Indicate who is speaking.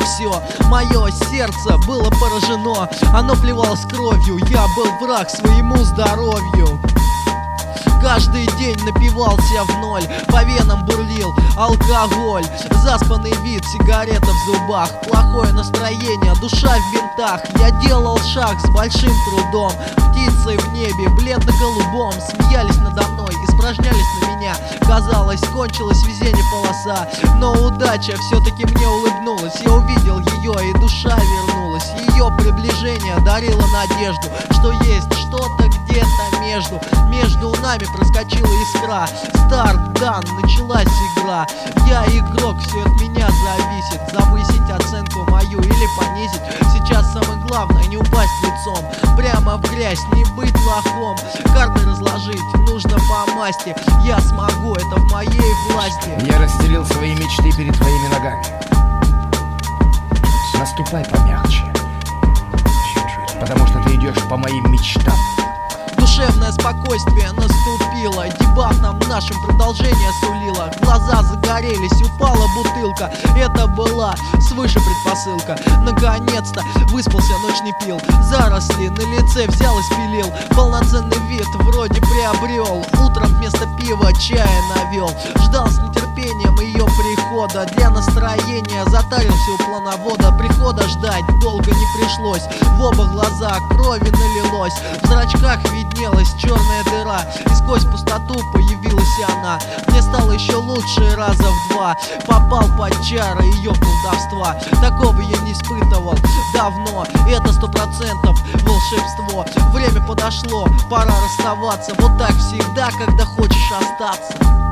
Speaker 1: все, мое сердце было поражено. Оно плевалось кровью, я был враг своему здоровью. Каждый день напивался в ноль, по венам бурлил алкоголь. Заспанный вид, сигарета в зубах, плохое настроение, душа в бинтах. Я делал шаг с большим трудом, птицы в небе, бледно-голубом смеялись надо мной, испражнялись на меня. Казалось, кончилось везение полоса, но удача все-таки мне улыбнулась. Я увидел ее, и душа вернулась. Ее приближение дарило надежду, что есть что-то где-то между нами проскочила искра. Старт дан, началась игра. Я игрок, все от меня зависит. Завысить оценку мою или понизить. Сейчас самое главное не упасть лицом прямо в грязь, не быть лохом. Карты разложить нужно по масти. Я смогу, это в моей власти.
Speaker 2: Я расстелил свои мечты перед твоими ногами. Наступай помягче, потому что ты идешь по моим мечтам.
Speaker 1: Душевное спокойствие наступило, дебатам нашим продолжение сулило. Глаза загорелись, упала бутылка, это была свыше предпосылка. Наконец-то выспался, ночь не пил, заросли на лице взял и спилил. Полноценный вид вроде приобрел, утром вместо пива чая навел. Ждал с нетерпением ее прихода, для настроения затарился у плановода. Прихода ждать долго не пришлось, в оба глаза крови налилось, в зрачках виднелась черная дыра, и сквозь пустоту появилась она. Мне стало еще лучше раза в два, попал под чары ее колдовства. Такого я не испытывал давно, это 100% волшебство. Время подошло, пора расставаться, вот так всегда, когда хочешь остаться.